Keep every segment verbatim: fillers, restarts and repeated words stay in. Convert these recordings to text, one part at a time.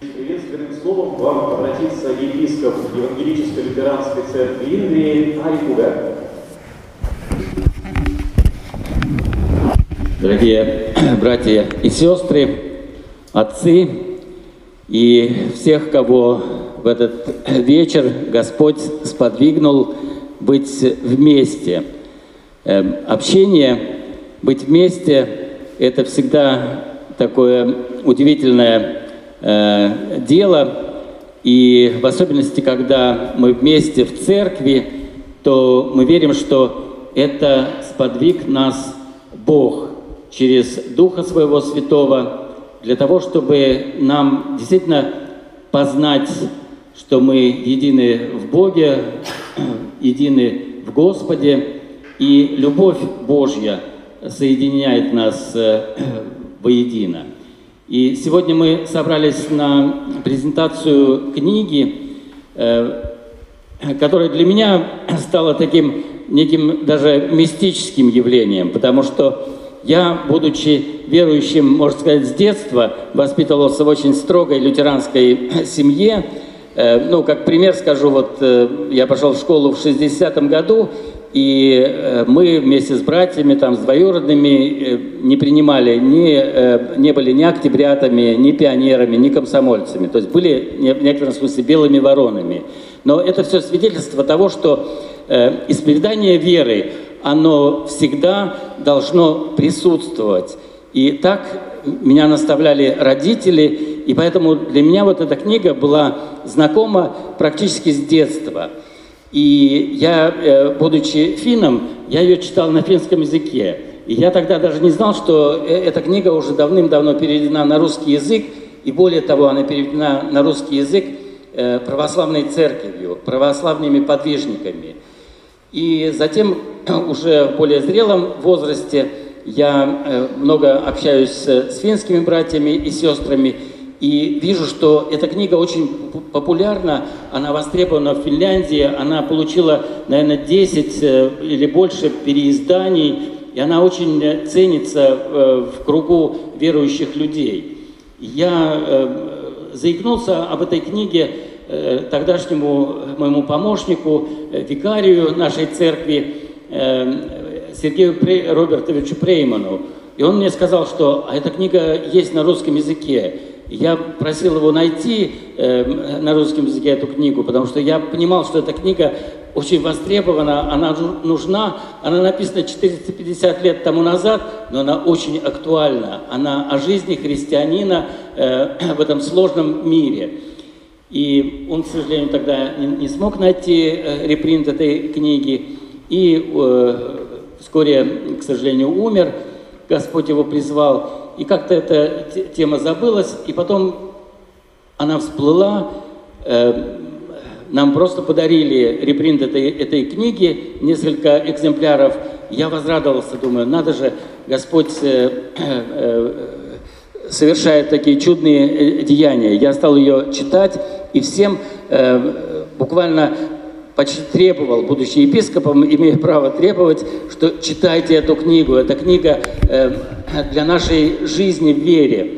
Приветственным словом вам обратится епископ Евангелической лютеранской церкви Индии Ари Кугар. Дорогие братья и сестры, отцы и всех, кого в этот вечер Господь сподвигнул быть вместе. Общение, быть вместе – это всегда такое удивительное дело, и в особенности, когда мы вместе в церкви, то мы верим, что это сподвиг нас Бог через Духа Своего Святого для того, чтобы нам действительно познать, что мы едины в Боге, едины в Господе, и любовь Божья соединяет нас воедино. И сегодня мы собрались на презентацию книги, которая для меня стала таким неким даже мистическим явлением, потому что я, будучи верующим, можно сказать, с детства, воспитывался в очень строгой лютеранской семье. Ну, как пример скажу, вот я пошел в школу в шестидесятом году, и мы вместе с братьями, там, с двоюродными не принимали, ни, не были ни октябрятами, ни пионерами, ни комсомольцами. То есть были в некотором смысле белыми воронами. Но это все свидетельство того, что исповедание веры, оно всегда должно присутствовать. И так меня наставляли родители, и поэтому для меня вот эта книга была знакома практически с детства. И я, будучи финном, я ее читал на финском языке. И я тогда даже не знал, что эта книга уже давным-давно переведена на русский язык, и более того, она переведена на русский язык православной церковью, православными подвижниками. И затем, уже в более зрелом возрасте, я много общаюсь с финскими братьями и сестрами, и вижу, что эта книга очень популярна, она востребована в Финляндии, она получила, наверное, десять или больше переизданий, и она очень ценится в кругу верующих людей. Я заикнулся об этой книге тогдашнему моему помощнику, викарию нашей церкви, Сергею Робертовичу Прейману. И он мне сказал, что эта книга есть на русском языке. Я просил его найти э, на русском языке эту книгу, потому что я понимал, что эта книга очень востребована, она нужна, она написана четыреста пятьдесят лет тому назад, но она очень актуальна. Она о жизни христианина э, в этом сложном мире. И он, к сожалению, тогда не, не смог найти э, репринт этой книги, и э, вскоре, к сожалению, умер, Господь его призвал. И как-то эта тема забылась, и потом она всплыла. Нам просто подарили репринт этой, этой книги, несколько экземпляров. Я возрадовался, думаю, надо же, Господь совершает такие чудные деяния. Я стал ее читать, и всем буквально почти требовал, будучи епископом, имея право требовать, что читайте эту книгу. Эта книга э, для нашей жизни в вере.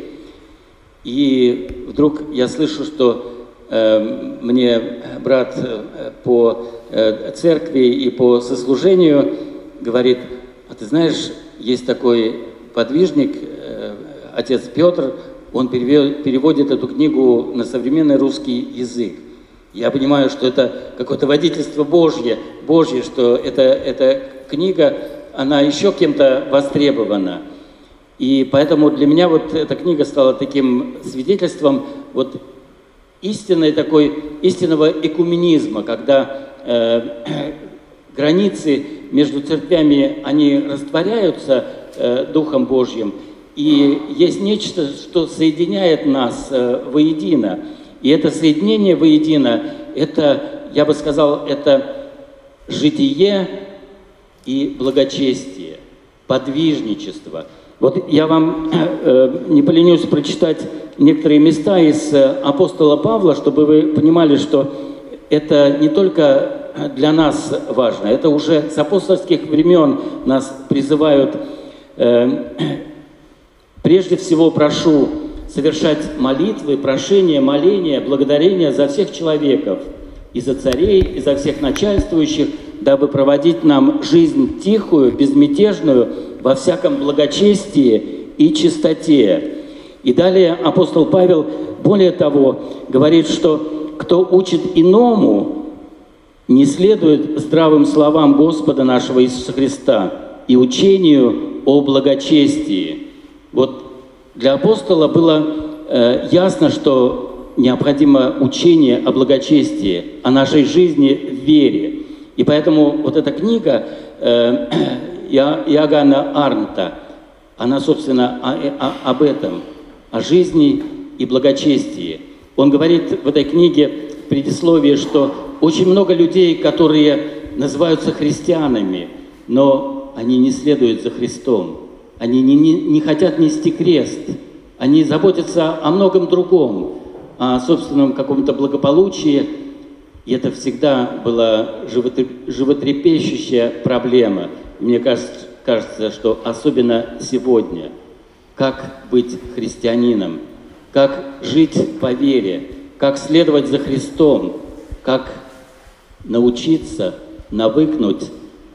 И вдруг я слышу, что э, мне брат по э, церкви и по сослужению говорит: а ты знаешь, есть такой подвижник, э, отец Петр, он переводит эту книгу на современный русский язык. Я понимаю, что это какое-то водительство Божье, Божье, что это, эта книга, она еще кем-то востребована. И поэтому для меня вот эта книга стала таким свидетельством вот истинной такой, истинного экуменизма, когда э, границы между церквями, они растворяются э, Духом Божьим, и есть нечто, что соединяет нас э, воедино. И это соединение воедино, это, я бы сказал, это житие и благочестие, подвижничество. Вот я вам э, не поленюсь прочитать некоторые места из апостола Павла, чтобы вы понимали, что это не только для нас важно, это уже с апостольских времен нас призывают. Э, «Прежде всего прошу, совершать молитвы, прошения, моления, благодарения за всех человеков, и за царей, и за всех начальствующих, дабы проводить нам жизнь тихую, безмятежную, во всяком благочестии и чистоте. И далее апостол Павел, более того, говорит, что кто учит иному, не следует здравым словам Господа нашего Иисуса Христа и учению о благочестии. Вот для апостола было э, ясно, что необходимо учение о благочестии, о нашей жизни в вере. И поэтому вот эта книга э, Иоганна Арндта, она, собственно, о, о, об этом, о жизни и благочестии. Он говорит в этой книге в предисловии, что очень много людей, которые называются христианами, но они не следуют за Христом, они не, не, не хотят нести крест, они заботятся о многом другом, о собственном каком-то благополучии, и это всегда была животрепещущая проблема. И мне кажется, кажется, что особенно сегодня, как быть христианином, как жить по вере, как следовать за Христом, как научиться, навыкнуть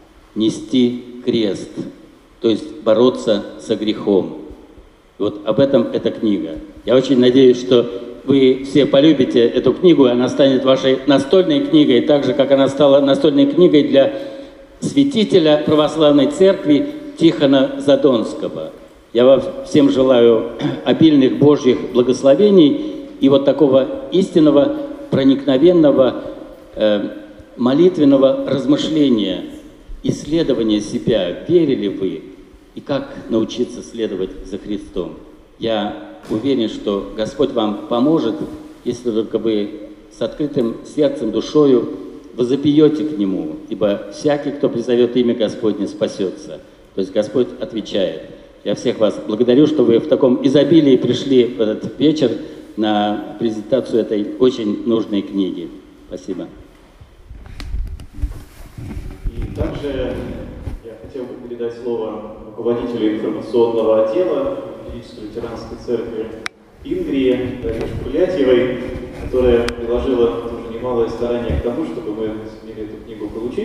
нести крест, то есть бороться со грехом. И вот об этом эта книга. Я очень надеюсь, что вы все полюбите эту книгу, и она станет вашей настольной книгой, так же, как она стала настольной книгой для святителя православной церкви Тихона Задонского. Я вам всем желаю обильных Божьих благословений и вот такого истинного, проникновенного, э, молитвенного размышления, исследования себя, верили вы и как научиться следовать за Христом. Я уверен, что Господь вам поможет, если только вы с открытым сердцем, душою возопьете к Нему, ибо всякий, кто призовет имя Господне, спасется. То есть Господь отвечает. Я всех вас благодарю, что вы в таком изобилии пришли в этот вечер на презентацию этой очень нужной книги. Спасибо. И также я хотел бы передать слово руководителю информационного отдела Евангелической лютеранской церкви Ингрии Дарье Шкурлятьевой, которая приложила тоже немалое старание к тому, чтобы мы смогли эту книгу получить.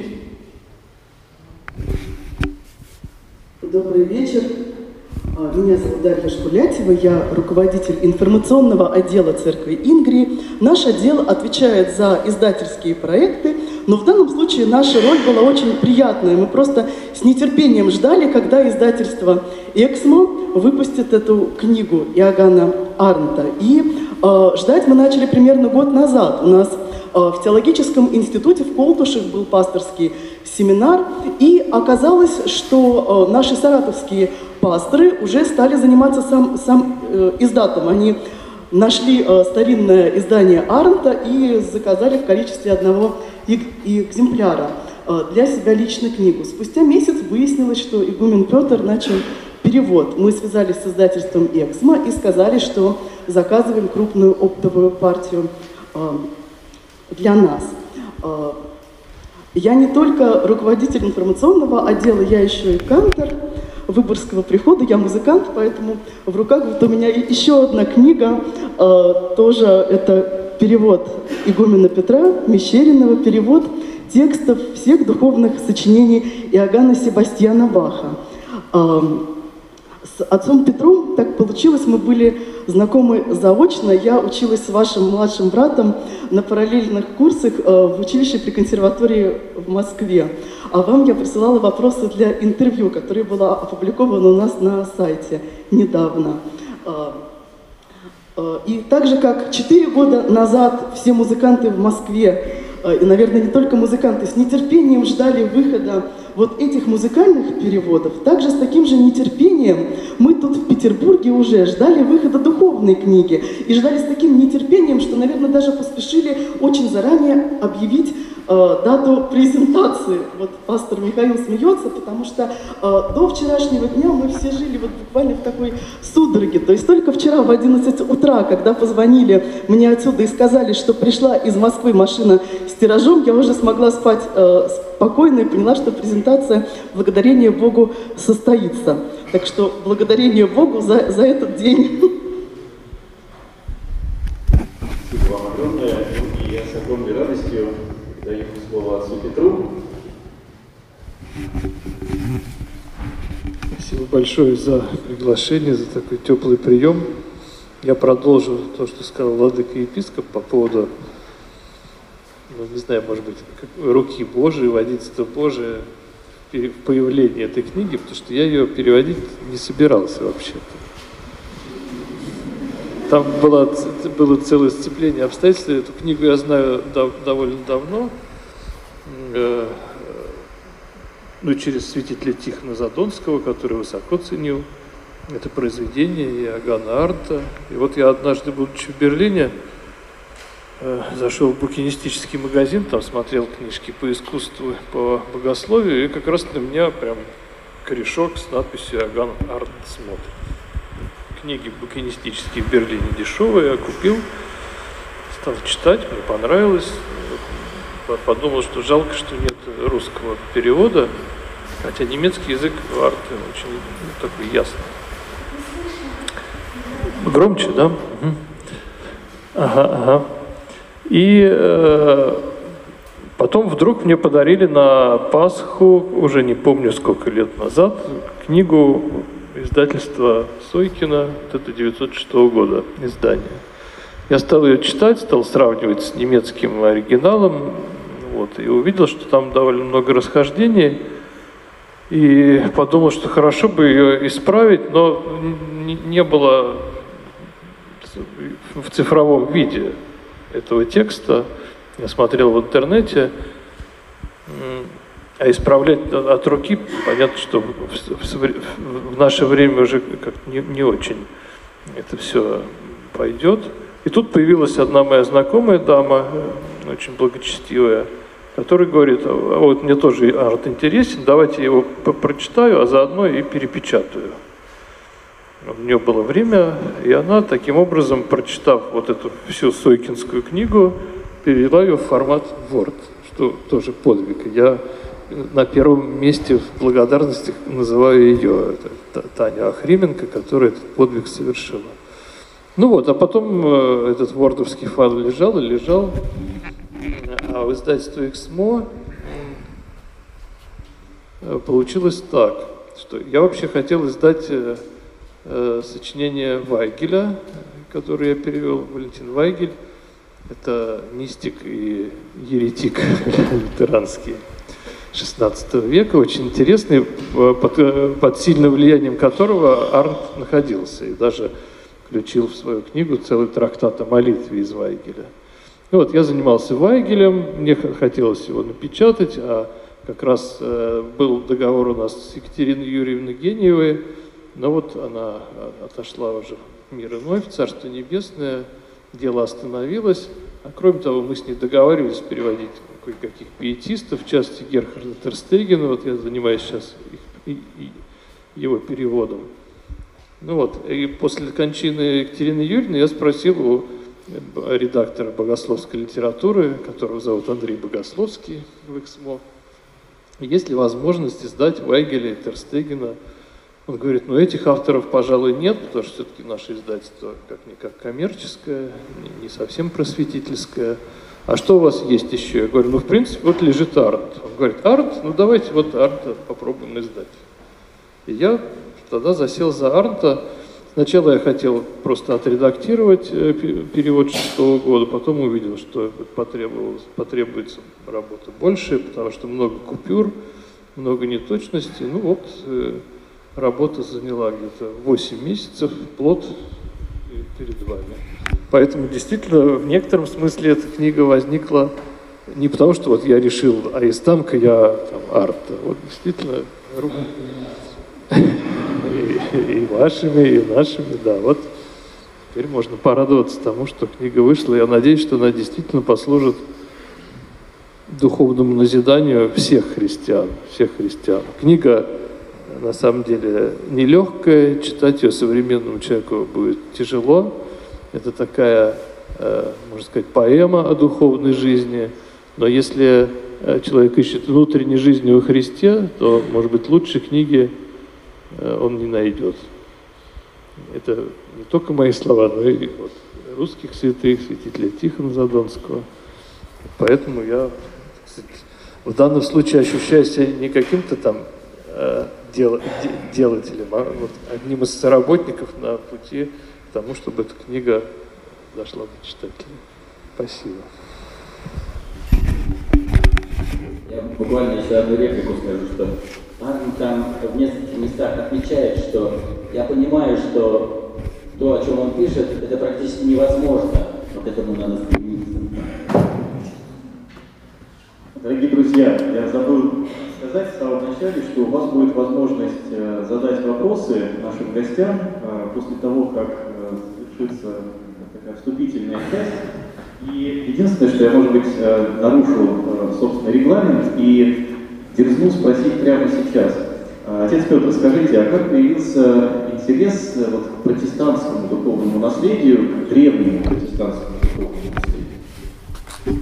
Добрый вечер. Меня зовут Дарья Шкурлятьева, я руководитель информационного отдела церкви Ингрии. Наш отдел отвечает за издательские проекты, но в данном случае наша роль была очень приятная. Мы просто с нетерпением ждали, когда издательство «Эксмо» выпустит эту книгу Иоганна Арндта. И э, ждать мы начали примерно год назад. У нас э, в теологическом институте в Колтушах был пасторский семинар, и оказалось, что э, наши саратовские пасторы уже стали заниматься сам, сам э, издатом. Они нашли э, старинное издание Арндта и заказали в количестве одного экземпляра э, для себя лично книгу. Спустя месяц выяснилось, что игумен Петр начал перевод. Мы связались с издательством «Эксмо» и сказали, что заказываем крупную оптовую партию э, для нас. Э, я не только руководитель информационного отдела, я еще и кантор Выборгского прихода, я музыкант, поэтому в руках вот у меня еще одна книга, э, тоже это перевод игумена Петра Мещеринова, перевод текстов всех духовных сочинений Иоганна Себастьяна Баха. Э, с отцом Петром так получилось, мы были знакомы заочно, я училась с вашим младшим братом на параллельных курсах э, в училище при консерватории в Москве. А вам я присылала вопросы для интервью, которые были опубликованы у нас на сайте недавно. И так же, как четыре года назад все музыканты в Москве, и, наверное, не только музыканты, с нетерпением ждали выхода вот этих музыкальных переводов, также с таким же нетерпением мы тут в Петербурге уже ждали выхода духовной книги. И ждали с таким нетерпением, что, наверное, даже поспешили очень заранее объявить э, дату презентации. Вот пастор Михаил смеется, потому что э, до вчерашнего дня мы все жили вот буквально в такой судороге. То есть только вчера в одиннадцать утра, когда позвонили мне отсюда и сказали, что пришла из Москвы машина с тиражом, я уже смогла спать э, спокойно и поняла, что презентация, благодарение Богу, состоится. Так что благодарение Богу за, за этот день. Спасибо вам огромное. Ну, и я с огромной радостью даю слово отцу Петру. Спасибо большое за приглашение, за такой теплый прием. Я продолжу то, что сказал владыка епископ по поводу, ну, не знаю, может быть, руки Божией, водительства Божие в появлении этой книги, потому что я ее переводить не собирался вообще-то. Там было, было целое сцепление обстоятельств. Эту книгу я знаю дав, довольно давно. Э, ну, через святителя Тихона Задонского, который высоко ценил это произведение, и Иоганна Арндта. И вот я однажды, будучи в Берлине, э, зашел в букинистический магазин, там смотрел книжки по искусству, по богословию, и как раз на меня прям корешок с надписью «Иоганн Арндт смотрит». Книги букинистические в Берлине дешевые, я купил, стал читать, мне понравилось. Подумал, что жалко, что нет русского перевода, хотя немецкий язык в Арндте очень, ну, такой ясный. Громче, да? Угу. Ага, ага. И э, потом вдруг мне подарили на Пасху, уже не помню сколько лет назад, книгу издательства Сойкина, вот это девятьсот шестого года издание. Я стал ее читать, стал сравнивать с немецким оригиналом, вот, и увидел, что там довольно много расхождений, и подумал, что хорошо бы ее исправить, но не было в цифровом виде этого текста. Я смотрел в интернете, а исправлять от руки, понятно, что в, в, в наше время уже как-то не, не очень это все пойдет. И тут появилась одна моя знакомая дама, очень благочестивая, которая говорит: а вот мне тоже Арндт интересен, давайте я его прочитаю, а заодно и перепечатаю. У нее было время, и она таким образом, прочитав вот эту всю сойкинскую книгу, перевела ее в формат Word, что тоже подвиг. Я на первом месте в благодарностях называю ее, это Таня Охрименко, которая этот подвиг совершила. Ну вот, а потом э, этот вордовский файл лежал и лежал, а в издательстве «Эксмо» э, получилось так, что я вообще хотел издать э, э, сочинение Вайгеля, которое я перевел, Валентин Вайгель. Это мистик и еретик лютеранский шестнадцатого века, очень интересный, под, под сильным влиянием которого Арндт находился и даже включил в свою книгу целый трактат о молитве из Вайгеля. Ну вот, я занимался Вайгелем, мне хотелось его напечатать, а как раз э, был договор у нас с Екатериной Юрьевной Гениевой, но вот она отошла уже в мир иной, в Царство Небесное, дело остановилось. А кроме того, мы с ней договаривались переводить кое-каких пиетистов, в частности Герхарда Терстегена, вот я занимаюсь сейчас их, и, и его переводом. Ну вот, и после кончины Екатерины Юрьевны я спросил у редактора богословской литературы, которого зовут Андрей Богословский в «Эксмо», есть ли возможность издать Вайгеля и Терстегена. Он говорит: ну этих авторов, пожалуй, нет, потому что все-таки наше издательство как-никак коммерческое, не совсем просветительское. А что у вас есть еще? Я говорю: ну, в принципе, вот лежит Арндт. Он говорит: Арндт? Ну, давайте вот Арндта попробуем издать. И я тогда засел за Арндта. Сначала я хотел просто отредактировать перевод шестого года, потом увидел, что потребовалось, потребуется работа больше, потому что много купюр, много неточностей. Ну вот, работа заняла где-то восемь месяцев, плод перед вами. Поэтому действительно, в некотором смысле эта книга возникла не потому, что вот я решил, а издам-ка я там Арндта. Вот действительно, и, и вашими, и нашими, да. Вот теперь можно порадоваться тому, что книга вышла. Я надеюсь, что она действительно послужит духовному назиданию всех христиан, всех христиан. Книга на самом деле нелегкая, читать ее современному человеку будет тяжело. Это такая, можно сказать, поэма о духовной жизни. Но если человек ищет внутренней жизни во Христе, то, может быть, лучшей книги он не найдет. Это не только мои слова, но и вот русских святых, святителя Тихона Задонского. Поэтому я, кстати, в данном случае ощущаю себя не каким-то там э, дел, де, делателем, а вот одним из соработников на пути к тому, чтобы эта книга дошла до читателей. Спасибо. Я буквально еще одну реплику скажу, что Арн там в нескольких местах отмечает, что я понимаю, что то, о чем он пишет, это практически невозможно, но к этому надо стремиться. Дорогие друзья, я забыл сказать в самом начале, что у вас будет возможность задать вопросы нашим гостям после того, как завершится такая вступительная часть. И единственное, что я, может быть, нарушу собственный регламент и дерзну спросить прямо сейчас. Отец Петр, скажите, а как появился интерес вот, к протестантскому духовному наследию, к древнему протестантскому духовному наследию?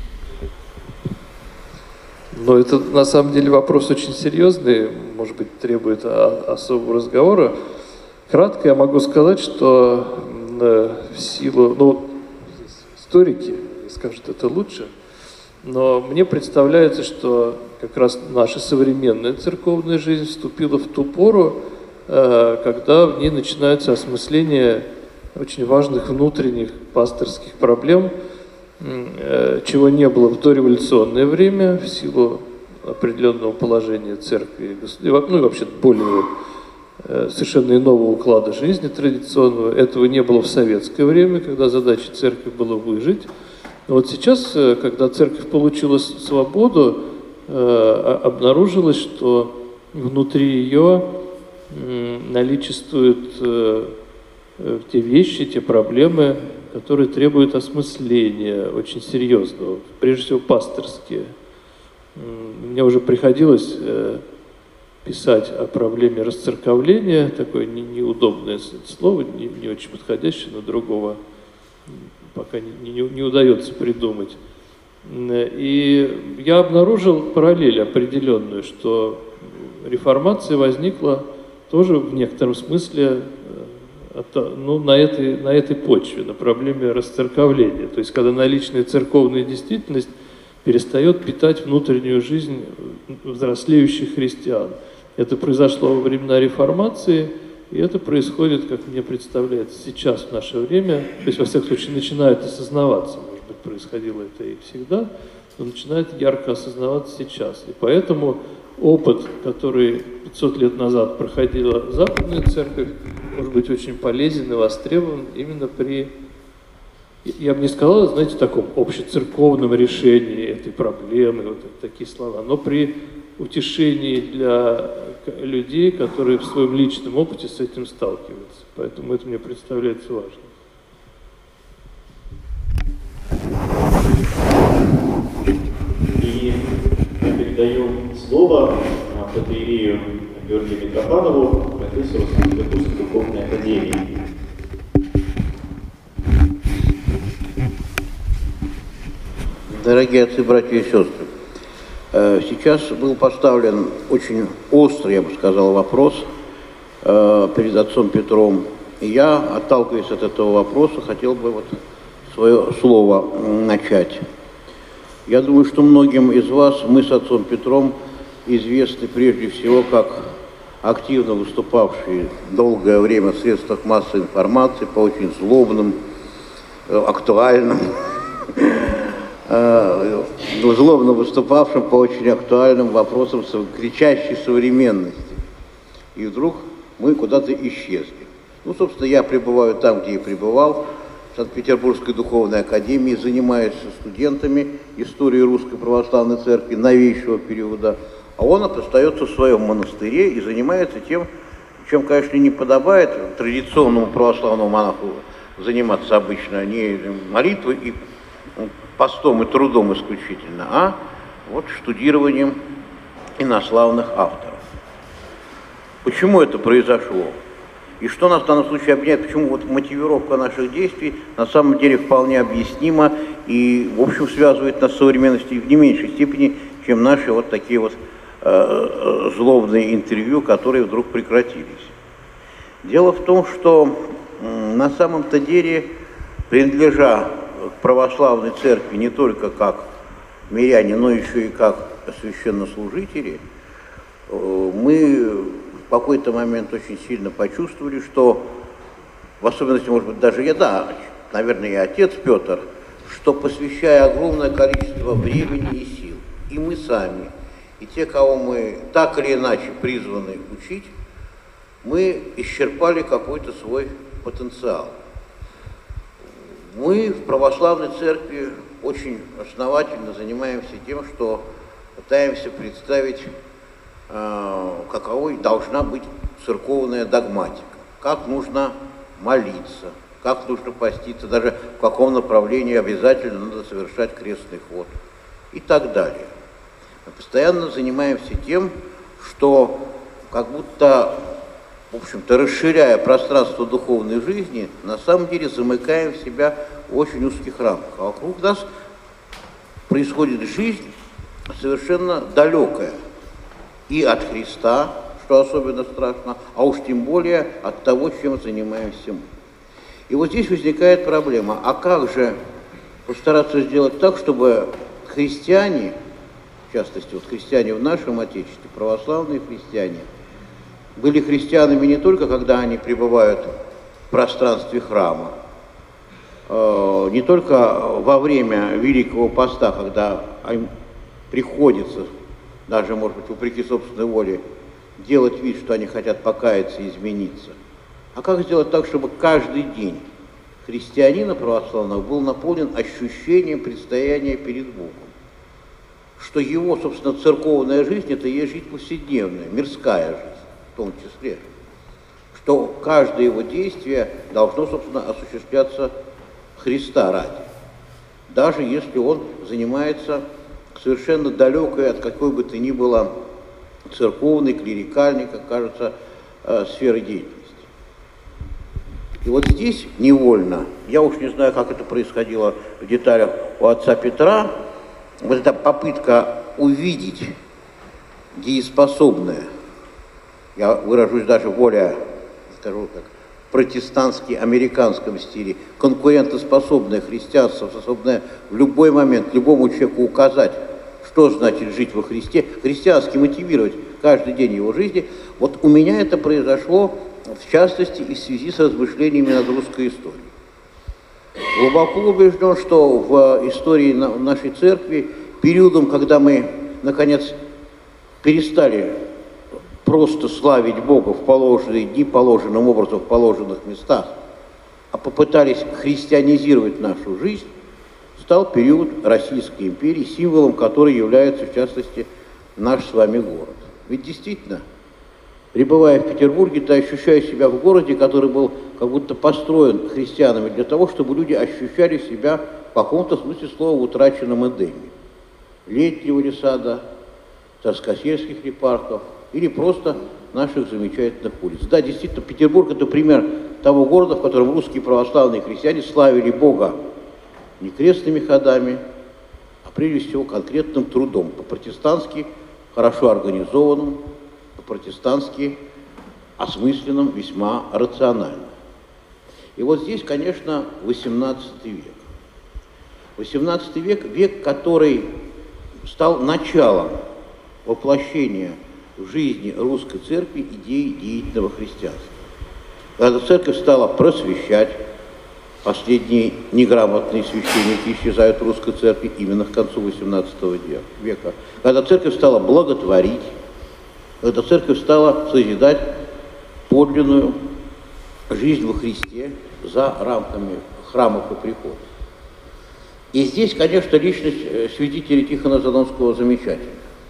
Но это на самом деле вопрос очень серьезный, может быть, требует особого разговора. Кратко я могу сказать, что в силу, ну, историки скажут это лучше, но мне представляется, что как раз наша современная церковная жизнь вступила в ту пору, когда в ней начинается осмысление очень важных внутренних пасторских проблем, чего не было в дореволюционное время в силу определенного положения церкви, ну и вообще более совершенно иного уклада жизни традиционного. Этого не было в советское время, когда задачей церкви было выжить. Но вот сейчас, когда церковь получила свободу, обнаружилось, что внутри ее наличествуют те вещи, те проблемы, которые требуют осмысления очень серьезного, прежде всего пасторские. Мне уже приходилось писать о проблеме расцерковления, такое неудобное слово, не, не очень подходящее, но другого пока не, не, не удается придумать. И я обнаружил параллель определенную, что реформация возникла тоже в некотором смысле ну, на, этой, на этой почве, на проблеме расцерковления. То есть когда наличная церковная действительность перестает питать внутреннюю жизнь взрослеющих христиан. Это произошло во времена реформации, и это происходит, как мне представляется, сейчас, в наше время. То есть, во всяком случае, начинает осознаваться. Может быть, происходило это и всегда, но начинает ярко осознаваться сейчас. И поэтому опыт, который пятьсот лет назад проходила Западная Церковь, может быть очень полезен и востребован именно при, я бы не сказал, знаете, таком общецерковном решении этой проблемы, вот такие слова, но при утешении для людей, которые в своем личном опыте с этим сталкиваются. Поэтому это мне представляется важным. И я передаю слово протоиерею Георгию Митрофанову, профессору Санкт-Петербургской духовной академии. Дорогие отцы, братья и сестры, сейчас был поставлен очень острый, я бы сказал, вопрос перед отцом Петром. И я, отталкиваясь от этого вопроса, хотел бы вот свое слово начать. Я думаю, что многим из вас мы с отцом Петром известны прежде всего как активно выступавшие долгое время в средствах массовой информации по очень злобным, актуальным, злобно выступавшим по очень актуальным вопросам кричащей современности. И вдруг мы куда-то исчезли. Ну, собственно, я пребываю там, где и пребывал, в Санкт-Петербургской духовной академии, занимаюсь студентами истории Русской Православной Церкви новейшего периода, а он остается в своем монастыре и занимается тем, чем, конечно, не подобает традиционному православному монаху заниматься обычно, не молитвой и постом и трудом исключительно, а вот штудированием инославных авторов. Почему это произошло? И что нас в данном случае объединяет? Почему вот мотивировка наших действий на самом деле вполне объяснима и, в общем, связывает нас с современностью в не меньшей степени, чем наши вот такие вот э, злобные интервью, которые вдруг прекратились. Дело в том, что на самом-то деле, принадлежа к православной церкви не только как миряне, но еще и как священнослужители, мы в какой-то момент очень сильно почувствовали, что, в особенности, может быть, даже я, да, наверное, и отец Петр, что, посвящая огромное количество времени и сил, и мы сами, и те, кого мы так или иначе призваны учить, мы исчерпали какой-то свой потенциал. Мы в православной церкви очень основательно занимаемся тем, что пытаемся представить, э, каковой должна быть церковная догматика, как нужно молиться, как нужно поститься, даже в каком направлении обязательно надо совершать крестный ход и так далее. Мы постоянно занимаемся тем, что как будто, в общем-то, расширяя пространство духовной жизни, на самом деле замыкаем себя в очень узких рамках. А вокруг нас происходит жизнь совершенно далекая и от Христа, что особенно страшно, а уж тем более от того, чем занимаемся мы. И вот здесь возникает проблема, а как же постараться сделать так, чтобы христиане, в частности, вот христиане в нашем Отечестве, православные христиане, были христианами не только, когда они пребывают в пространстве храма, э, не только во время Великого Поста, когда им приходится, даже, может быть, вопреки собственной воле, делать вид, что они хотят покаяться и измениться, а как сделать так, чтобы каждый день христианина православного был наполнен ощущением предстояния перед Богом, что его, собственно, церковная жизнь – это и есть жизнь повседневная, мирская жизнь в том числе, что каждое его действие должно, собственно, осуществляться Христа ради, даже если он занимается совершенно далекой от какой бы то ни было церковной, клерикальной, как кажется, сферы деятельности. И вот здесь невольно, я уж не знаю, как это происходило в деталях у отца Петра, вот эта попытка увидеть дееспособное, я выражусь даже более, скажу так, протестантски американском стиле, конкурентоспособное христианство, способное в любой момент любому человеку указать, что значит жить во Христе, христиански мотивировать каждый день его жизни. Вот у меня это произошло, в частности, и в связи с размышлениями над русской историей. Глубоко убежден, что в истории нашей церкви периодом, когда мы, наконец, перестали просто славить Бога в положенные дни, положенным образом, в положенных местах, а попытались христианизировать нашу жизнь, стал период Российской империи, символом которой является, в частности, наш с вами город. Ведь действительно, пребывая в Петербурге, ты ощущаешь себя в городе, который был как будто построен христианами для того, чтобы люди ощущали себя в каком-то смысле слова в утраченном Эдеме. Летнего ли сада, царскосельских ли парков, или просто наших замечательных улиц. Да, действительно, Петербург – это пример того города, в котором русские православные христиане славили Бога не крестными ходами, а прежде всего конкретным трудом, по-протестантски хорошо организованным, по-протестантски осмысленным, весьма рационально. И вот здесь, конечно, восемнадцатый век. восемнадцатый век – век, который стал началом воплощения в жизни русской церкви идеи деятельного христианства. Когда церковь стала просвещать, последние неграмотные священники исчезают в русской церкви именно к концу восемнадцатого века. Когда церковь стала благотворить, когда церковь стала созидать подлинную жизнь во Христе за рамками храмов и приходов. И здесь, конечно, личность святителя Тихона Задонского замечательна.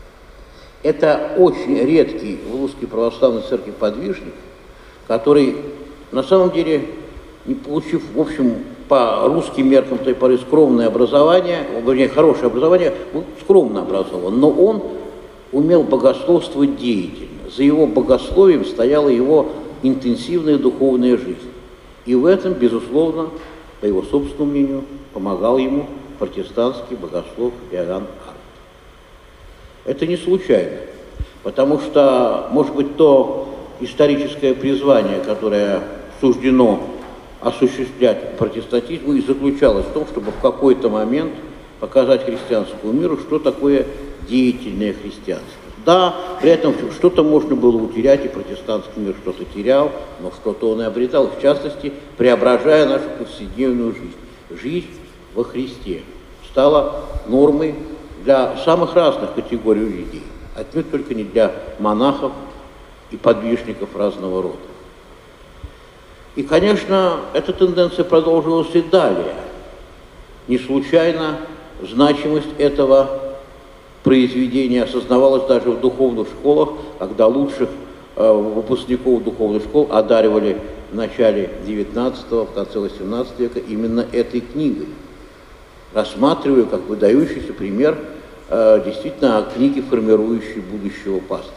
Это очень редкий в русской православной церкви подвижник, который на самом деле, не получив, в общем, по русским меркам той поры скромное образование, вернее, хорошее образование, был скромно образован, но он умел богословствовать деятельно. За его богословием стояла его интенсивная духовная жизнь. И в этом, безусловно, по его собственному мнению, помогал ему протестантский богослов Иоганн Арнт. Это не случайно, потому что, может быть, то историческое призвание, которое суждено осуществлять протестантизму, и заключалось в том, чтобы в какой-то момент показать христианскому миру, что такое деятельное христианство. Да, при этом что-то можно было утерять, и протестантский мир что-то терял, но что-то он и обретал, в частности, преображая нашу повседневную жизнь. Жизнь во Христе стала нормой для самых разных категорий людей, отнюдь только не для монахов и подвижников разного рода. И, конечно, эта тенденция продолжилась и далее. Не случайно значимость этого произведения осознавалось даже в духовных школах, когда лучших э, выпускников духовных школ одаривали в начале девятнадцатого, в конце восемнадцатого века именно этой книгой, рассматривая как выдающийся пример э, действительно книги, формирующей будущего пастыря.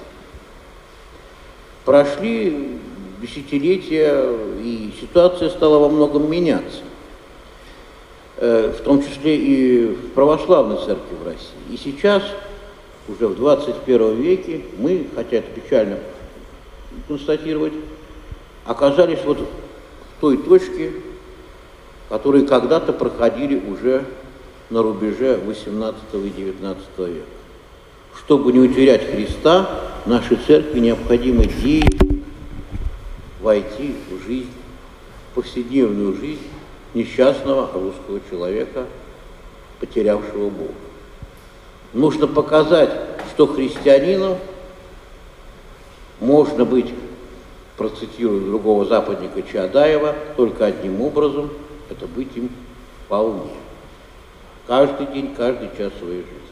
Прошли десятилетия, и ситуация стала во многом меняться, э, в том числе и в православной церкви в России. И сейчас, уже в двадцать первом веке, мы, хотя это печально констатировать, оказались вот в той точке, которые когда-то проходили уже на рубеже восемнадцатого и девятнадцатого века. Чтобы не утерять Христа, нашей церкви необходимо деятельно войти в жизнь, повседневную жизнь несчастного русского человека, потерявшего Бога. Нужно показать, что христианином можно быть, процитирую другого западника Чаадаева, только одним образом – это быть им вполне. Каждый день, каждый час своей жизни.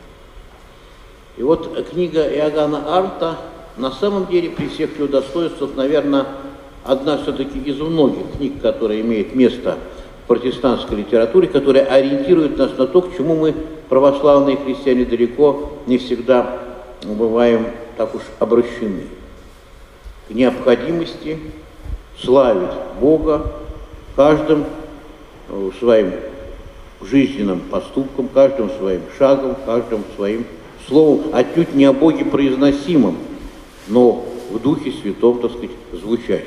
И вот книга Иоганна Арндта на самом деле при всех ее достоинствах, наверное, одна все-таки из многих книг, которая имеет место в протестантской литературе, которая ориентирует нас на то, к чему мы, православные христиане, далеко не всегда бываем так уж обращены. К необходимости славить Бога каждым своим жизненным поступком, каждым своим шагом, каждым своим словом, отнюдь не о Боге произносимом, но в Духе Святом, так сказать, звучащем.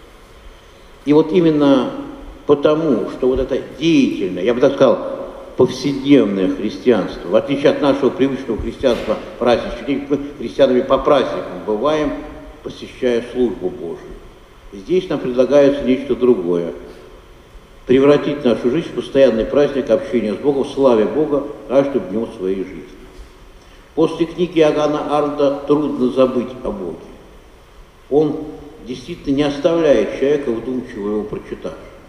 И вот именно потому, что вот это деятельное, я бы так сказал, повседневное христианство, в отличие от нашего привычного христианства праздничного, мы христианами по праздникам бываем, посещая службу Божию. Здесь нам предлагается нечто другое. Превратить нашу жизнь в постоянный праздник общения с Богом, в славе Бога каждым днем своей жизни. После книги Иоганна Арндта трудно забыть о Боге. Он действительно не оставляет человека вдумчиво его прочитать.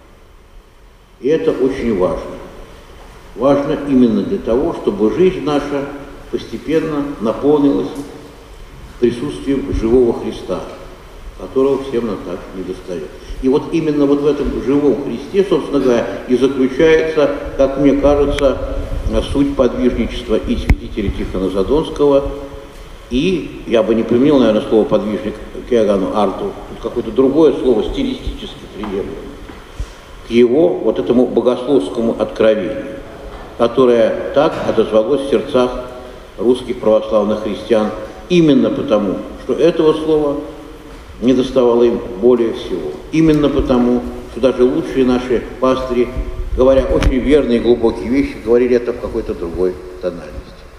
И это очень важно. Важно именно для того, чтобы жизнь наша постепенно наполнилась присутствием живого Христа, которого всем нам так недостает. И вот именно вот в этом живом Христе, собственно говоря, и заключается, как мне кажется, суть подвижничества и святителя Тихона Задонского, и, я бы не применил, наверное, слово «подвижник» к Иоганну Арндту, какое-то другое слово, стилистически приемлемо, к его вот этому богословскому откровению, которое так отозвалось в сердцах русских православных христиан именно потому, что этого слова не доставало им более всего. Именно потому, что даже лучшие наши пастыри, говоря очень верные и глубокие вещи, говорили это в какой-то другой тональности.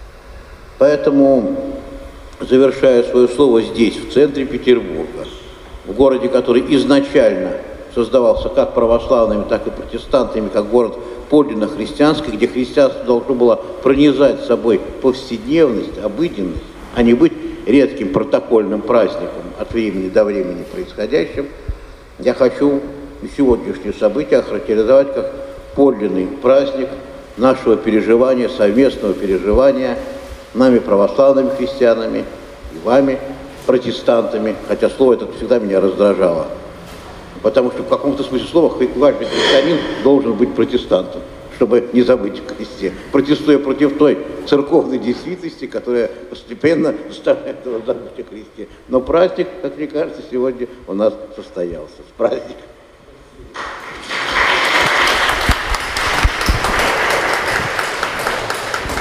Поэтому, завершая свое слово здесь, в центре Петербурга, в городе, который изначально создавался как православными, так и протестантами, как город подлинно христианский, где христианство должно было пронизать собой повседневность, обыденность, а не быть редким протокольным праздником от времени до времени происходящим, я хочу и сегодняшнее событие охарактеризовать как подлинный праздник нашего переживания, совместного переживания нами, православными христианами, и вами, протестантами, хотя слово это всегда меня раздражало, потому что в каком-то смысле слова каждый христианин должен быть протестантом, чтобы не забыть о Христе, протестуя против той церковной действительности, которая постепенно заставляет нас забыть о Христе. Но праздник, как мне кажется, сегодня у нас состоялся. С праздником!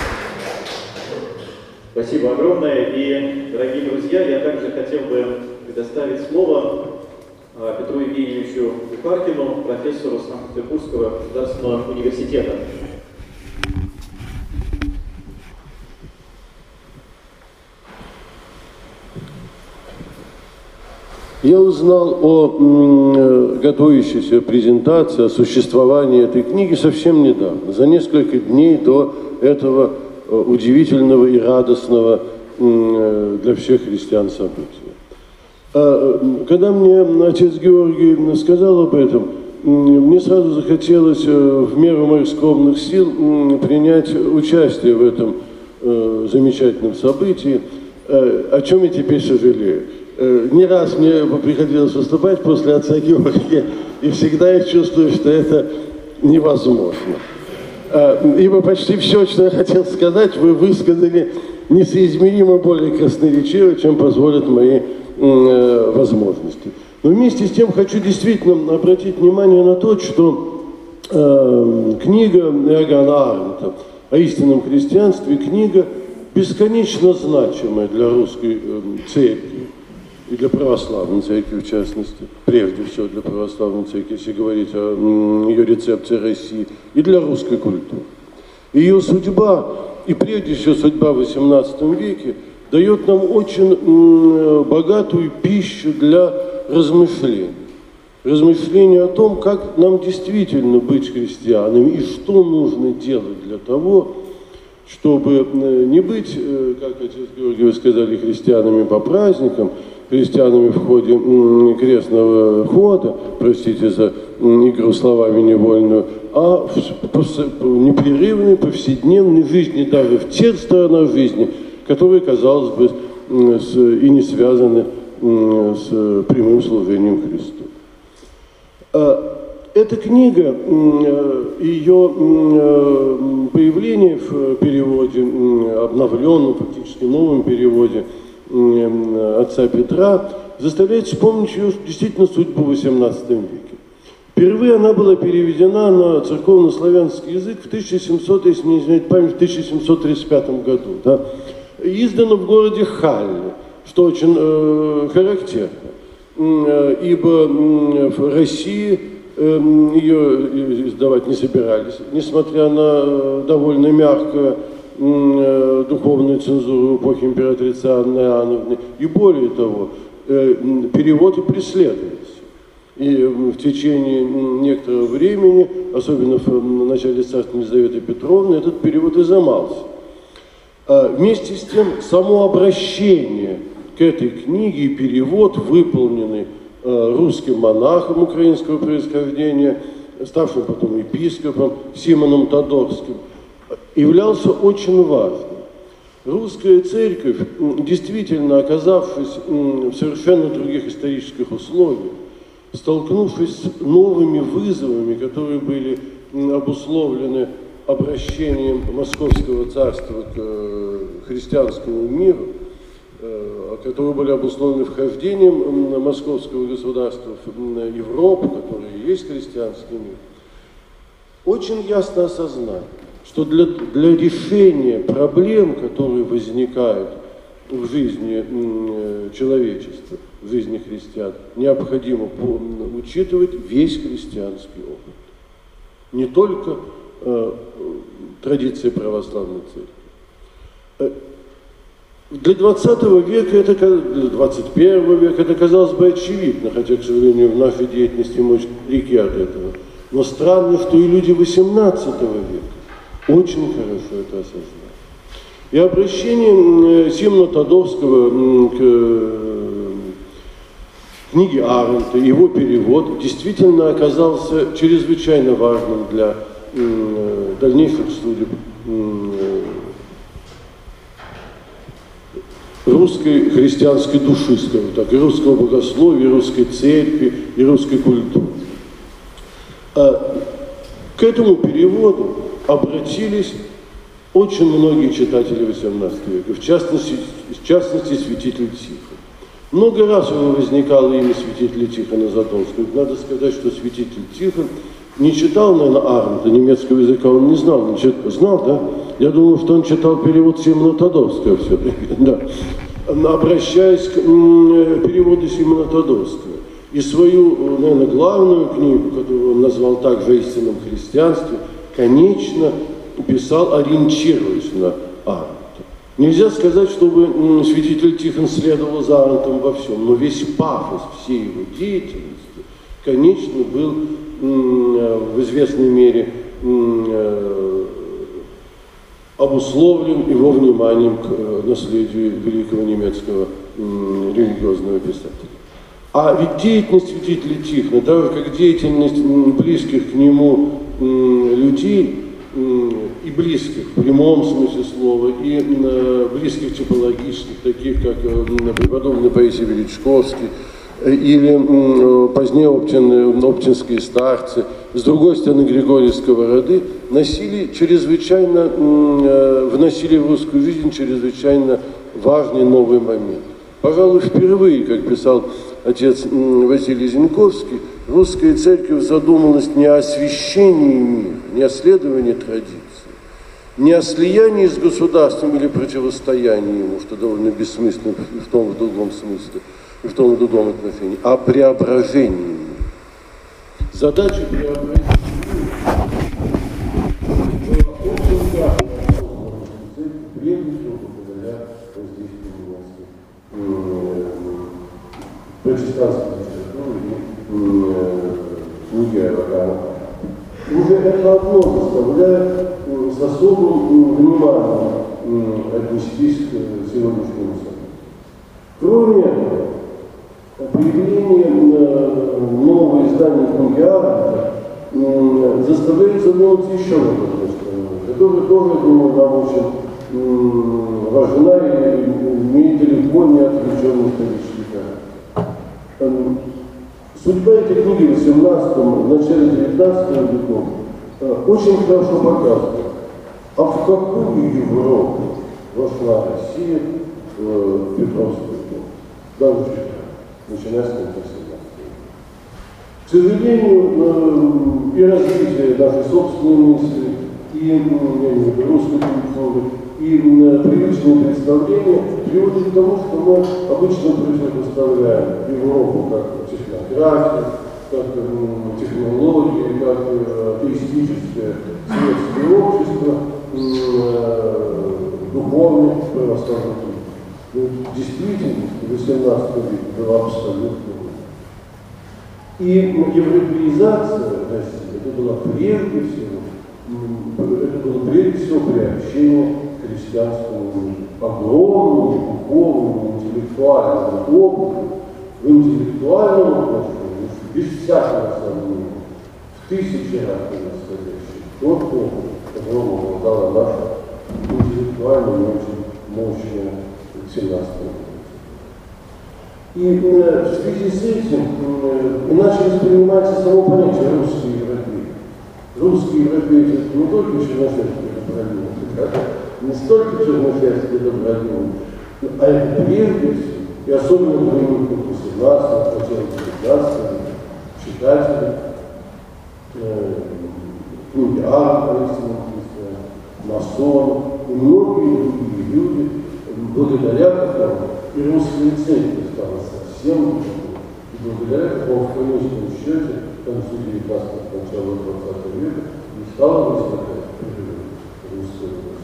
Спасибо огромное. И, дорогие друзья, я также хотел бы предоставить слово Петру Евгеньевичу Бухаркину, профессору Санкт-Петербургского государственного университета. Я узнал о готовящейся презентации, о существовании этой книги совсем недавно, за несколько дней до этого удивительного и радостного для всех христиан события. Когда мне отец Георгий сказал об этом, мне сразу захотелось в меру моих скромных сил принять участие в этом замечательном событии, о чем я теперь сожалею. Не раз мне приходилось выступать после отца Георгия, и всегда я чувствую, что это невозможно. Ибо почти все, что я хотел сказать, вы высказали несоизмеримо более красноречиво, чем позволят мои э, возможности. Но вместе с тем хочу действительно обратить внимание на то, что э, книга Иоганна Арендта о истинном христианстве, книга бесконечно значимая для русской э, церкви и для православной церкви в частности, прежде всего для православной церкви, если говорить о ее рецепции России, и для русской культуры. Ее судьба, и прежде всего судьба в восемнадцатом веке, дает нам очень богатую пищу для размышлений. Размышления о том, как нам действительно быть христианами и что нужно делать для того, чтобы не быть, как отец Георгий, вы сказали, христианами по праздникам, христианами в ходе крестного хода, простите за игру словами невольную, а в непрерывной повседневной жизни, даже в тех сторонах жизни, которые, казалось бы, и не связаны с прямым служением Христу. Эта книга, ее появление в переводе, обновленном, фактически новом переводе отца Петра, заставляет вспомнить ее действительно судьбу в восемнадцатом веке. Впервые она была переведена на церковно-славянский язык в тысяча семьсот, если не изменять память, в тысяча семьсот тридцать пятом году. Да? Издана в городе Хальне, что очень э, характерно, э, ибо э, в России э, ее издавать не собирались, несмотря на э, довольно мягкую э, духовную цензуру эпохи императрицы Анны Иоанновны. И более того, э, перевод и преследовался. И в течение некоторого времени, особенно в начале царства Елизаветы Петровны, этот перевод изымался. Вместе с тем, само обращение к этой книге и перевод, выполненный русским монахом украинского происхождения, ставшим потом епископом Симоном Тодорским, являлся очень важным. Русская церковь, действительно оказавшись в совершенно других исторических условиях, столкнувшись с новыми вызовами, которые были обусловлены обращением Московского царства к христианскому миру, которые были обусловлены вхождением Московского государства в Европу, которая и есть христианский мир, очень ясно осознали, что для, для решения проблем, которые возникают в жизни человечества, в жизни христиан, необходимо учитывать весь христианский опыт. Не только э, традиции православной церкви. Для двадцатого века, это, для двадцать первого века это казалось бы очевидно, хотя, к сожалению, в нашей деятельности мы далеки от этого. Но странно, что и люди восемнадцатого века очень хорошо это осознали. И обращение Симона Тодорского к книге Арендта, его перевод, действительно оказался чрезвычайно важным для дальнейших судеб русской христианской души, скажем так, и русского богословия, и русской церкви, и русской культуры. К этому переводу обратились очень многие читатели восемнадцатого века, в частности, в частности святитель Тихон. Много раз уже возникало имя святителя Тихона Задонского. Надо сказать, что святитель Тихон не читал, наверное, Арендта, немецкого языка он не знал, не читал, знал, да? Я думаю, что он читал перевод Симона Тодорского все-таки, да. обращаясь к переводу Симона Тодорского. И свою, наверное, главную книгу, которую он назвал также «О истинном христианстве», конечно, писал, ориентируясь на Арнта. Нельзя сказать, чтобы святитель Тихон следовал за Арнтом во всем, но весь пафос всей его деятельности, конечно, был в известной мере обусловлен его вниманием к наследию великого немецкого религиозного писателя. А ведь деятельность святителя Тихона, так же как деятельность близких к нему людей, и близких в прямом смысле слова, и близких типологических, таких как преподобный Паисий Величковский, или позднее оптин, оптинские старцы, с другой стороны Григорий Сковороды, носили чрезвычайно, вносили в русскую жизнь чрезвычайно важный новый момент. Пожалуй, впервые, как писал отец Василий Зинковский, русская церковь задумалась не о освящении мира, не о следовании традиции, не о слиянии с государством или противостоянии ему, что довольно бессмысленно и в том и в другом смысле, и в том и в другом отношении, а о преображении мира. Задача преображения была очень важна, прежде всего благодаря воздействию протестантской литературы и книги Иоганна. Уже это одно заставляет с особым вниманием отнестись к сегодняшнему событию. Кроме этого, появление нового издания книги Арнта заставляет задуматься еще на одной стороне, которая тоже, думаю, нам очень важна и имеет далеко не отвлеченный исторический характер. Судьба этой книги в восемнадцатом, в начале девятнадцатого веков очень хорошо показывает, а в какую Европу вошла Россия в Петровскую эпоху, даже начиная с конца семнадцатого века. К сожалению, и развитие нашей собственной мысли, и русской культуры, и привычные представления приводят к тому, что мы обычно противопоставляем Европу как технократию, как технологии, как атеистическое светское общество, духовный православный. Но действительно, в восемнадцатом веке была абсолютно и европеизация России, это была прежде всего, это было прежде всего приобщение к христианскому миру. Огромному духовному, интеллектуальному опыту, в интеллектуальном отношении, без всякого сомнения, в тысячи раз превосходящий тот опыт, которому дала наша интеллектуальная и очень мощная семнадцатого века. И в связи с этим иначе воспринимается само понятие «русский европеец». Русский европеец – это не только черносельские добродетели, не столько черносельские добродетели, а это прежде всего, и особенно в времени восемнадцатого, начала девятнадцатого века, читатели, книги Арнта, масонов и многие другие люди, благодаря которым и русская церковь стала совсем другой, и благодаря которому в конечном счете к концу девятнадцатого, началу двадцатого века не стала возникать русская власть.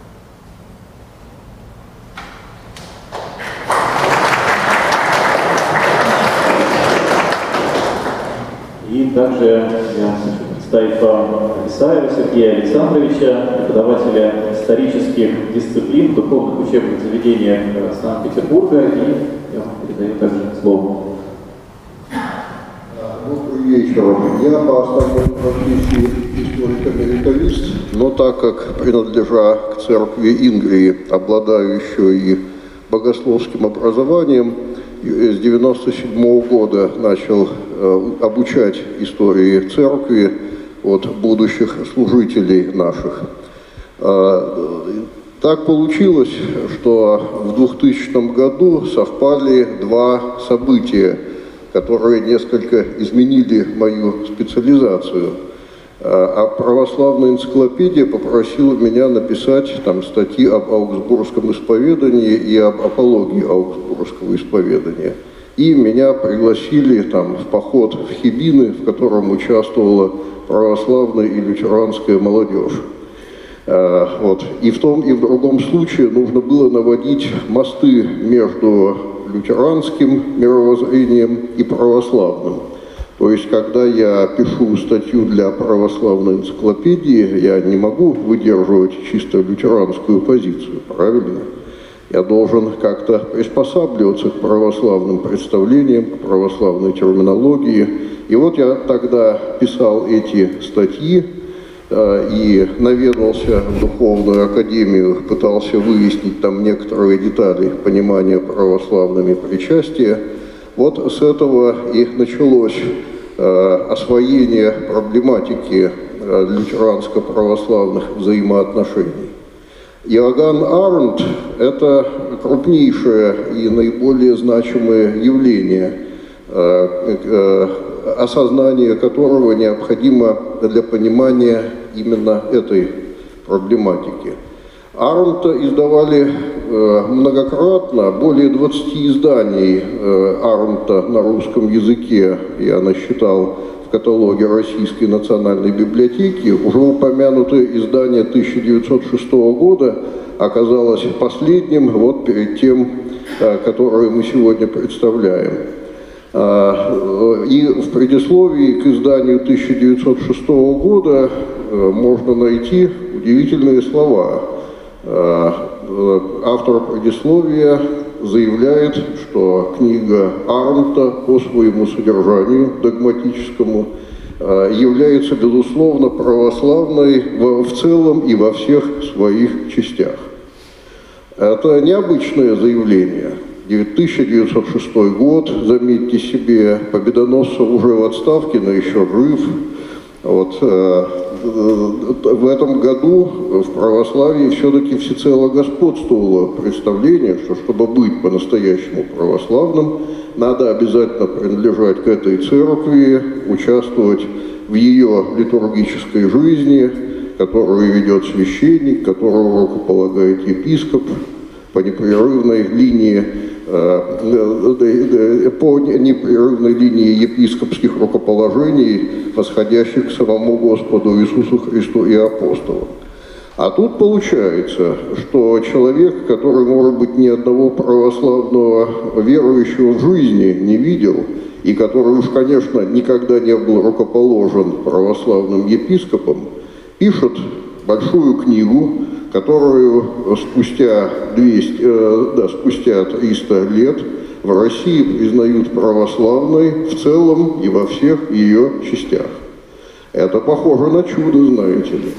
И также я хочу представить вам Исаева Сергея Александровича, преподавателя исторических дисциплин в духовных учебных заведениях Санкт-Петербурга, и я вам передаю также слово. Добрый вечер. Я по основной профессии историк-американист, но так как, принадлежа к церкви Ингрии, обладаю еще и богословским образованием, с девяносто седьмого года начал э, обучать истории церкви от будущих служителей наших. Э, так получилось, что в двухтысячном году совпали два события, которые несколько изменили мою специализацию. А православная энциклопедия попросила меня написать там статьи об аугсбургском исповедании и об апологии аугсбургского исповедания. И меня пригласили там в поход в Хибины, в котором участвовала православная и лютеранская молодежь. Вот. И в том, и в другом случае нужно было наводить мосты между лютеранским мировоззрением и православным. То есть, когда я пишу статью для православной энциклопедии, я не могу выдерживать чисто лютеранскую позицию, правильно? Я должен как-то приспосабливаться к православным представлениям, к православной терминологии. И вот я тогда писал эти статьи э, и наведался в Духовную Академию, пытался выяснить там некоторые детали понимания православными причастия. Вот с этого и началось э, освоение проблематики э, лютеранско-православных взаимоотношений. Иоганн Арндт – это крупнейшее и наиболее значимое явление, э, э, осознание которого необходимо для понимания именно этой проблематики. Арндта издавали э, многократно, более двадцати изданий э, Арндта на русском языке я насчитал в каталоге Российской национальной библиотеки. Уже упомянутое издание тысяча девятьсот шестого года оказалось последним, вот перед тем, э, которое мы сегодня представляем. Э, и в предисловии к изданию тысяча девятьсот шестого года э, можно найти удивительные слова. Автор предисловия заявляет, что книга Арндта по своему содержанию догматическому является, безусловно, православной в целом и во всех своих частях. Это необычное заявление. тысяча девятьсот шестой год, заметьте себе, Победоносцев уже в отставке, но еще жив. Вот, э, в этом году в православии все-таки всецело господствовало представление, что чтобы быть по-настоящему православным, надо обязательно принадлежать к этой церкви, участвовать в ее литургической жизни, которую ведет священник, которого рукополагает епископ по непрерывной линии по непрерывной линии епископских рукоположений, восходящих к самому Господу Иисусу Христу и апостолам. А тут получается, что человек, который, может быть, ни одного православного верующего в жизни не видел, и который уж, конечно, никогда не был рукоположен православным епископом, пишет большую книгу, которую спустя, двести, э, да, спустя триста лет в России признают православной в целом и во всех ее частях. Это похоже на чудо, знаете ли.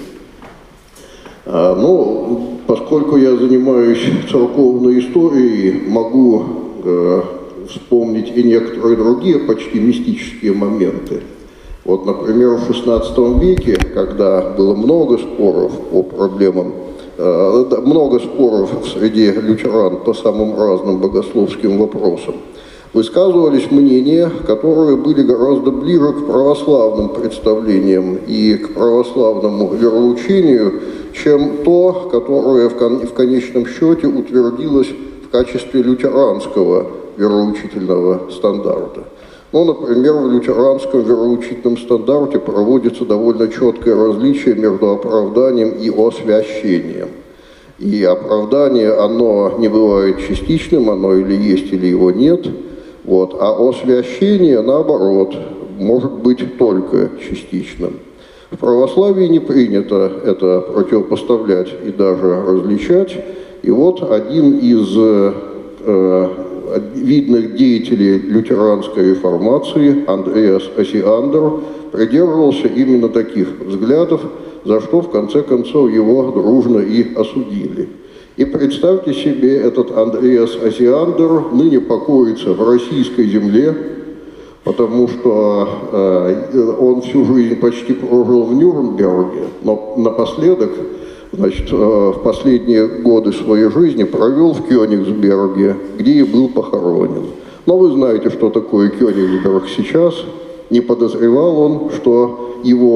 А, ну, поскольку я занимаюсь церковной историей, могу э, вспомнить и некоторые другие почти мистические моменты. Вот, например, в шестнадцатом веке, когда было много споров по проблемам, э, много споров среди лютеран по самым разным богословским вопросам, высказывались мнения, которые были гораздо ближе к православным представлениям и к православному вероучению, чем то, которое в, кон- в конечном счете утвердилось в качестве лютеранского вероучительного стандарта. Ну, например, в лютеранском вероучительном стандарте проводится довольно четкое различие между оправданием и освящением. И оправдание, оно не бывает частичным, оно или есть, или его нет. Вот. А освящение, наоборот, может быть только частичным. В православии не принято это противопоставлять и даже различать. И вот один из э, видных деятелей лютеранской реформации, Андреас Осиандер, придерживался именно таких взглядов, за что в конце концов его дружно и осудили. И представьте себе, этот Андреас Осиандер ныне покоится в российской земле, потому что э, он всю жизнь почти прожил в Нюрнберге, но напоследок, значит, э, в последние годы своей жизни провел в Кёнигсберге, где и был похоронен. Но вы знаете, что такое Кёнигсберг сейчас. Не подозревал он, что его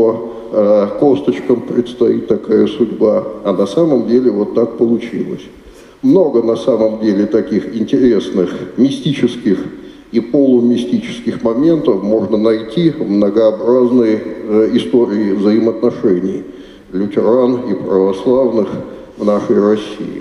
э, косточкам предстоит такая судьба, а на самом деле вот так получилось. Много на самом деле таких интересных мистических и полумистических моментов можно найти в многообразной э, истории взаимоотношений лютеран и православных в нашей России.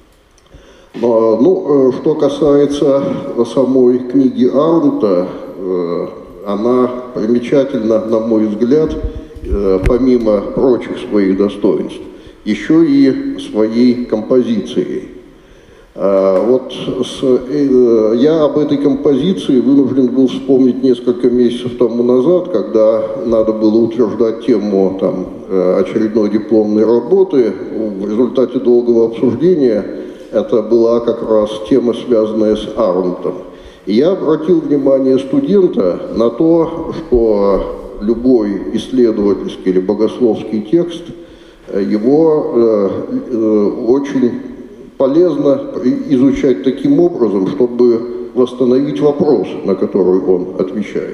Но, ну, что касается самой книги Арндта, э, она примечательна, на мой взгляд, э, помимо прочих своих достоинств, еще и своей композицией. Э, вот с, э, я об этой композиции вынужден был вспомнить несколько месяцев тому назад, когда надо было утверждать тему там, очередной дипломной работы. В результате долгого обсуждения это была как раз тема, связанная с Арндтом. И я обратил внимание студента на то, что любой исследовательский или богословский текст, его э, э, очень полезно изучать таким образом, чтобы восстановить вопрос, на который он отвечает.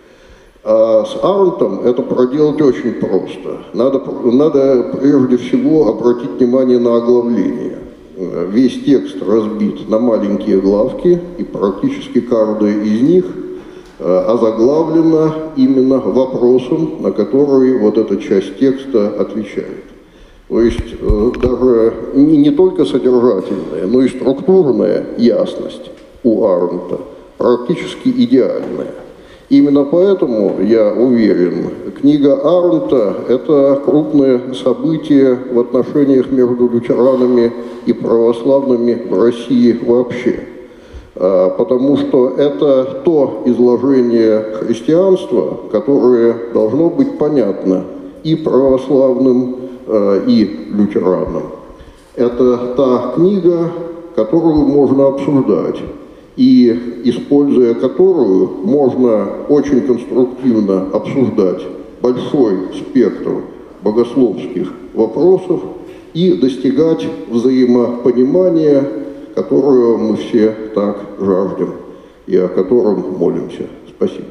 А с Арндтом это проделать очень просто. Надо, надо прежде всего обратить внимание на оглавление. Весь текст разбит на маленькие главки, и практически каждая из них озаглавлена именно вопросом, на который вот эта часть текста отвечает. То есть даже не, не только содержательная, но и структурная ясность у Арндта практически идеальная. Именно поэтому, я уверен, книга Арндта – это крупное событие в отношениях между лютеранами и православными в России вообще. Потому что это то изложение христианства, которое должно быть понятно и православным, и лютеранам. Это та книга, которую можно обсуждать, и, используя которую, можно очень конструктивно обсуждать большой спектр богословских вопросов и достигать взаимопонимания, которое мы все так жаждем и о котором молимся. Спасибо.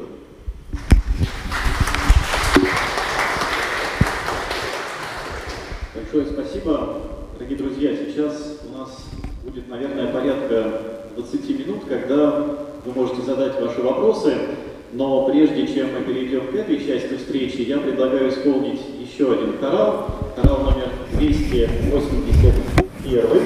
Большое спасибо. Дорогие друзья, сейчас у нас будет, наверное, порядка двадцати минут, когда вы можете задать ваши вопросы, но прежде чем мы перейдем к этой части встречи, я предлагаю исполнить еще один хорал, хорал номер двести восемьдесят один.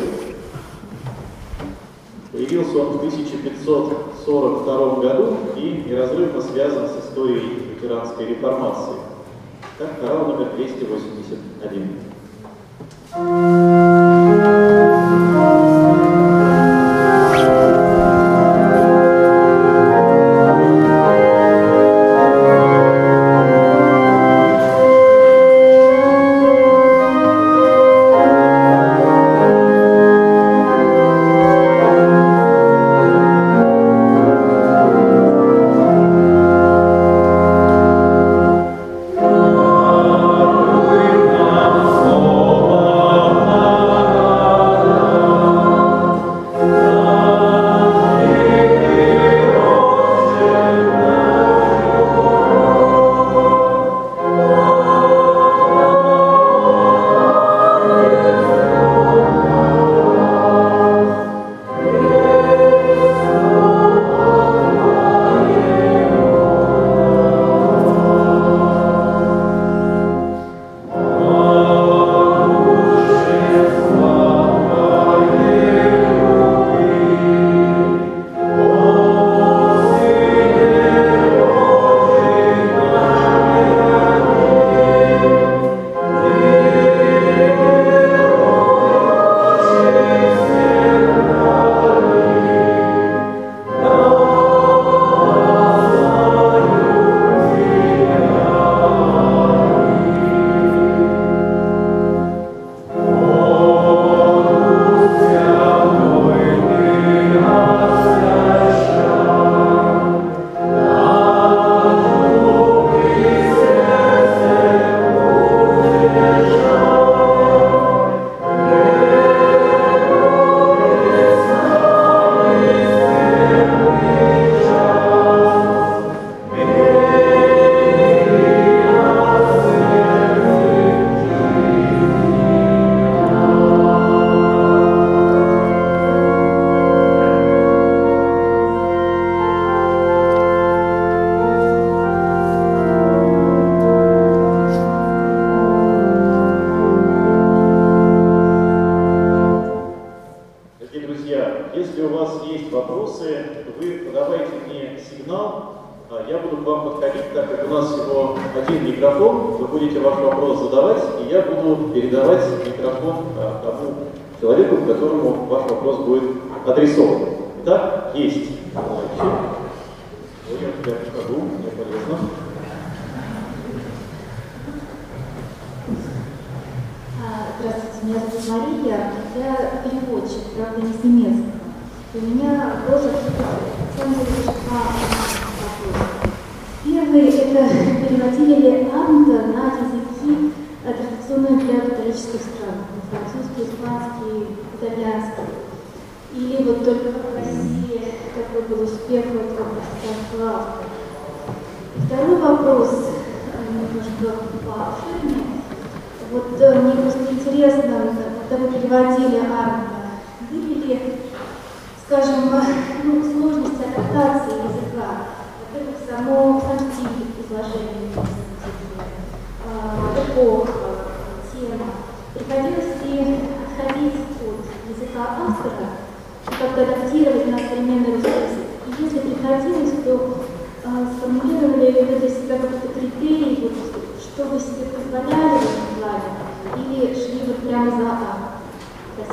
Появился он в тысяча пятьсот сорок втором году и неразрывно связан с историей лютеранской реформации. Так, хорал номер двести восемьдесят один. Oh если у вас есть вопросы, вы подавайте мне сигнал, я буду к вам подходить, так как у нас всего один микрофон, вы будете ваш вопрос задавать, и я буду передавать микрофон тому человеку, к которому ваш вопрос будет адресован. Итак, есть. Я тебя покажу, мне полезно. Здравствуйте, меня зовут Мария, я переводчик, правда, не с немецкого. У меня тоже, на самом деле, два вопроса. Первый – это переводили ли Арнда на языки, традиционные для католических стран, французский, испанский, итальянский. Или вот только в России какой был успех этого пространства автора. Второй вопрос, немножко пообширнее. Вот мне просто интересно, когда вы переводили Арнда, были ли, скажем, ну, сложности адаптации языка, во-первых, само сам стиль изложения, эпоха, тема. Приходилось ли отходить от языка автора и как-то адаптировать на современный русский язык? И если приходилось, то сформулировали ли вы для себя какой-то критерий, вот, что вы себе позволяли в этом плане, или шли вот прямо за автором?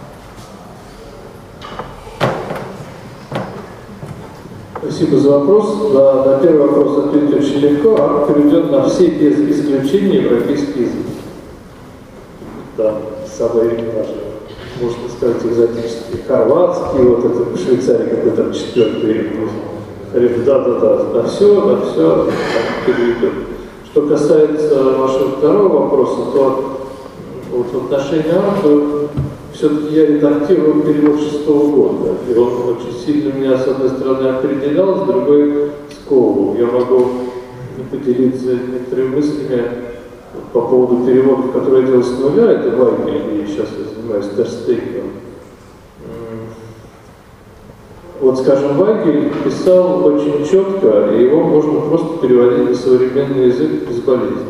Спасибо за вопрос. На, на первый вопрос ответить очень легко. Арт переведен на все без исключения европейские языки. Да, самые важные, можно сказать, экзотические. Хорватский, вот это в Швейцарии какой там четвертый язык. Да-да-да, на все, на все переведен. Что касается вашего второго вопроса, то вот в отношении арта все-таки я редактировал перевод шестого года, и он очень сильно меня, с одной стороны, определял, с другой сковывал. Я могу поделиться некоторыми мыслями по поводу переводов, которые я делал с нуля, это Вайгель, и сейчас я занимаюсь Терстегеном. Вот, скажем, Вайгель писал очень четко, и его можно просто переводить на современный язык безболезненно.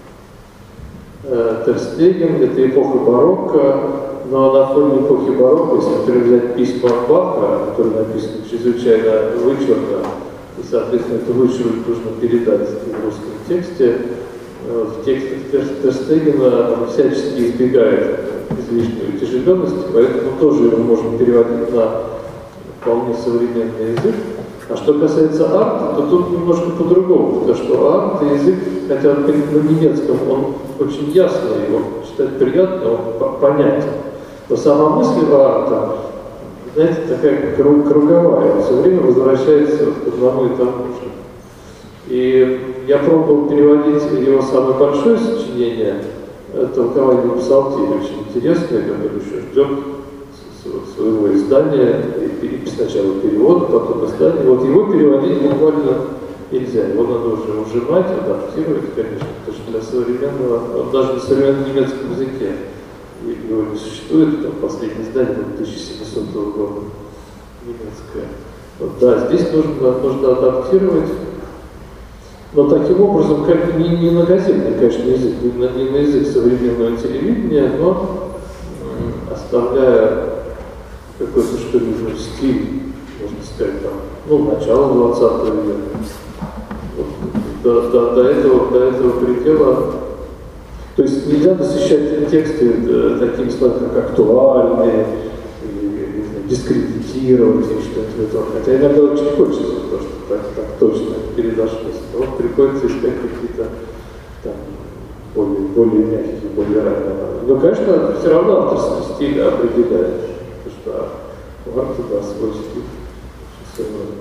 Терстеген – это эпоха барокко, но на фоне эпохи барокко, если, например, взять письма Баха, которые написаны чрезвычайно вычурно, и, соответственно, эту вычурность нужно передать в русском тексте, в текстах Терстегена он всячески избегает излишней утяжеленности, поэтому тоже его можно переводить на вполне современный язык. А что касается арта, то тут немножко по-другому, потому что арт язык, хотя он на немецком, он очень ясный, его читать приятно, он понятен. Но сама мысль арта, знаете, такая круговая, он все время возвращается к одному и тому же. И я пробовал переводить его самое большое сочинение, толкование Псалтиря, очень интересное, которое еще ждет своего издания, и сначала перевод, потом издание. Вот его переводить буквально нельзя, его надо уже ужимать, адаптировать, конечно, потому что для современного, он даже на современном немецком языке его не существует, там последнее издание тысяча семисотого года немецкое. Вот, да, здесь нужно, нужно адаптировать, но таким образом, как не, не на газетный, конечно, язык, не на, не на язык современного телевидения, но оставляя какой-то, что ли, стиль, можно сказать, там, ну, начало двадцатого века. Вот, до, до, до, этого, до этого предела. То есть нельзя насыщать тексты э, такими словами, как актуальные, или дискредитировать, или что-то в этом. Хотя иногда очень хочется, потому что так, так точно передошлось. Но приходится искать какие-то там более, более мягкие, более ранние. Но, конечно, все равно авторский стиль определяет. Потому что у арта, да, свой стиль. Очень сложно.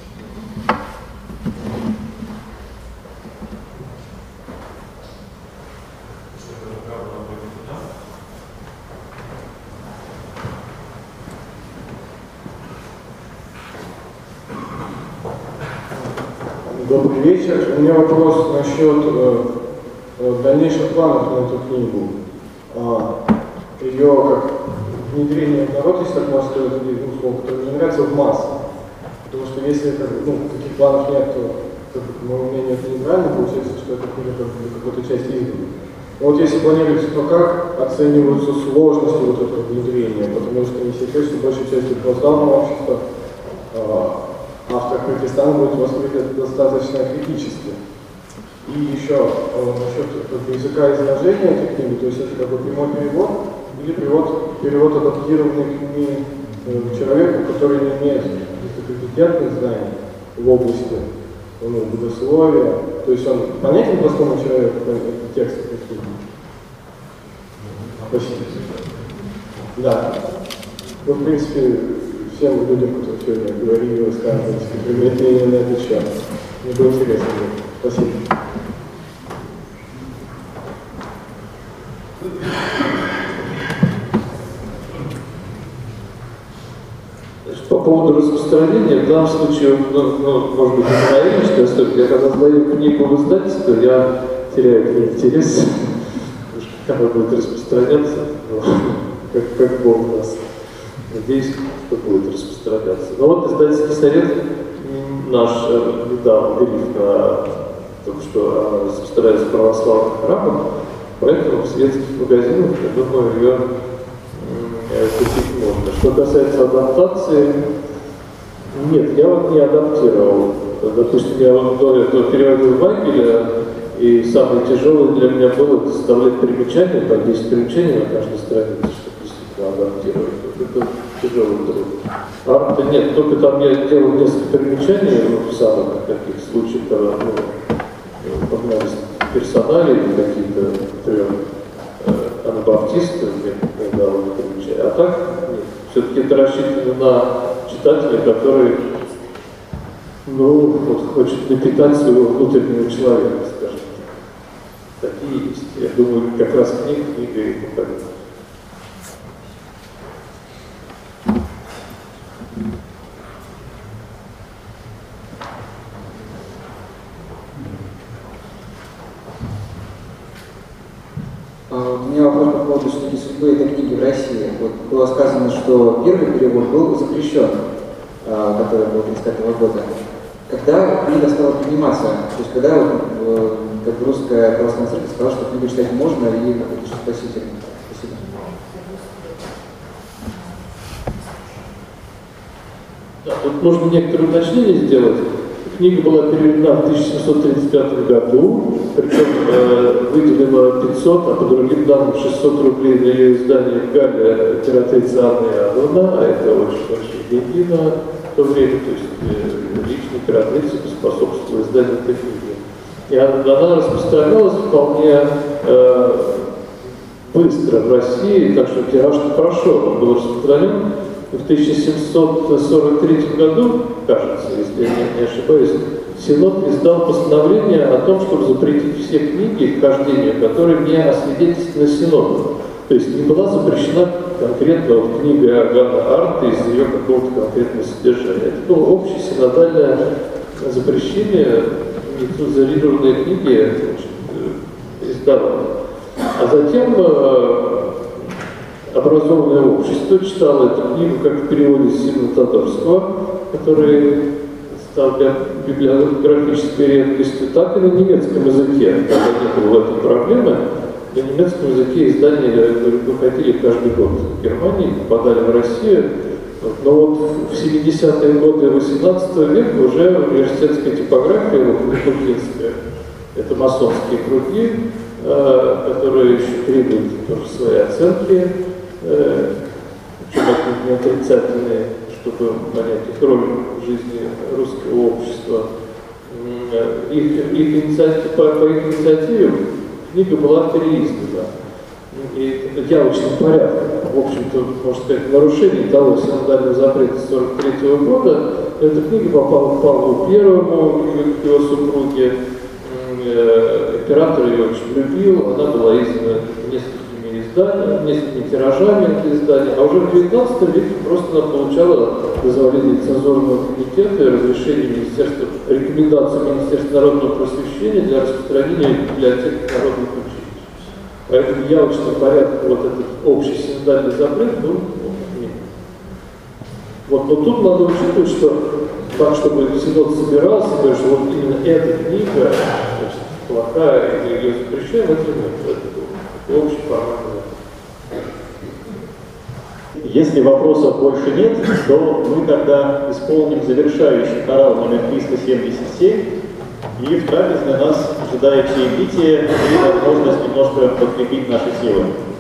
Добрый вечер. У меня вопрос насчет э, дальнейших планов на эту книгу. А, ее как внедрение в народ, если так можно сказать, ну, слово, которое мне нравится, в массы. Потому что если как, ну, таких планов нет, то, как, по моему мнению, это неправильно, получается, что эта книга как, какой-то часть избрана. Но вот если планируется, то как оцениваются сложности вот этого внедрения? Потому что не секрет, что большей частью просто православного общества автор Пакистана будет воспринят достаточно критически. И еще насчет языка изложения этой книги, то есть это как бы прямой перевод или перевод, перевод адаптированный к человеку, который не имеет компетентных знаний в области ну, богословия. То есть он понятен простому человеку текст этой книги? Спасибо. Да. Ну, в принципе, всем людям, которые сегодня говорили, высказывались, применение на этот счет. Мне было интересно. Спасибо. По поводу распространения, в данном случае, ну, ну, может быть, это наивно, что я когда сдаю книгу в издательство, я теряю к ней интерес, как она будет распространяться, ну, как, как Бог даст. Надеюсь, что будет распространяться. Но вот издательский совет наш недавно гриф на только что распространяется в православных храмах, поэтому в светских магазинах, я думаю, ее купить можно. Что касается адаптации, нет, я вот не адаптировал. Допустим, я вот до этого переводил Вайгеля, и самое тяжелое для меня было составлять примечания, по десять примечаний на каждой странице, чтобы действительно адаптировать. Это тяжелый труд. А нет, только там я делал несколько примечаний, ну, в самых таких случаях, когда ну, погнались персонали или какие-то, например, анабаптисты, я дал примечания. А так, все-таки это рассчитано на читателя, который ну, вот, хочет напитать своего внутреннего человека, скажем так. Такие есть. Я думаю, как раз книга, книга и покорит. У меня вопрос по поводу все-таки судьбы этой книги в России. Вот было сказано, что первый перевод был запрещен, который был тридцать пятого года. Когда книга стала приниматься, то есть когда вот, как русская православная церковь сказала, что книгу читать можно и это что спасительно. Спасибо. Да, тут можно некоторые уточнения сделать. Книга была переведена в тысяча семьсот тридцать пятом году, причем э, выделено пятьсот, а по другим данным шестьсот рублей на ее издание в Галле императрицы Анны Иоанновны, а это очень большие деньги на то время, то есть э, лично императрица поспособствовала изданию этой книги. И она, она распространялась вполне э, быстро в России, так что тираж не прошел, он был распространен. В тысяча семьсот сорок третьем году, кажется, если я не ошибаюсь, Синод издал постановление о том, чтобы запретить все книги к хождению, которые не освидетельствованы Синодом. То есть не была запрещена конкретно вот книга Иоганна Арнта из ее какого-то конкретного содержания. Это было общее синодальное запрещение нецензурированной книги издавать. А затем образованное общество читало эту книгу как в переводе Симона Тодорского, который стал библиографической редкостью, так и на немецком языке. Когда не было в этом проблемы, на немецком языке издания выходили каждый год в Германии, попадали в Россию. Но вот в семидесятые годы восемнадцатого века уже университетская типография, вот Лукинская, это масонские круги, которые еще требуют тоже свои оценки, причем не отрицательные, чтобы понять их роль в жизни русского общества. Их, их инициатив, по, по их инициативе книга была переиздана. И это явочный порядок, в общем-то, можно сказать, нарушение того синодального запрета сорок третьего года. Эта книга попала к Павлу Первому, к его супруге. Император ее очень любил, она была издана несколькими изданиями, несколькими тиражами это издание, а уже в девятнадцатом веке просто она получала дозволение цензурного комитета и разрешение Министерства, рекомендацию Министерства народного просвещения для распространения в библиотеках народных училищ. Поэтому явочный порядок, вот этот общий синодальный запрет был нет. Вот, но тут надо учитывать, что так, чтобы Синод собирался, говорит, что вот именно эта книга значит, плохая, или ее запрещаем, это нет. Это общий формат. Если вопросов больше нет, то мы тогда исполним завершающий хорал номер триста семьдесят семь, и в трапезной нас ожидает чаепитие и возможность немножко подкрепить наши силы.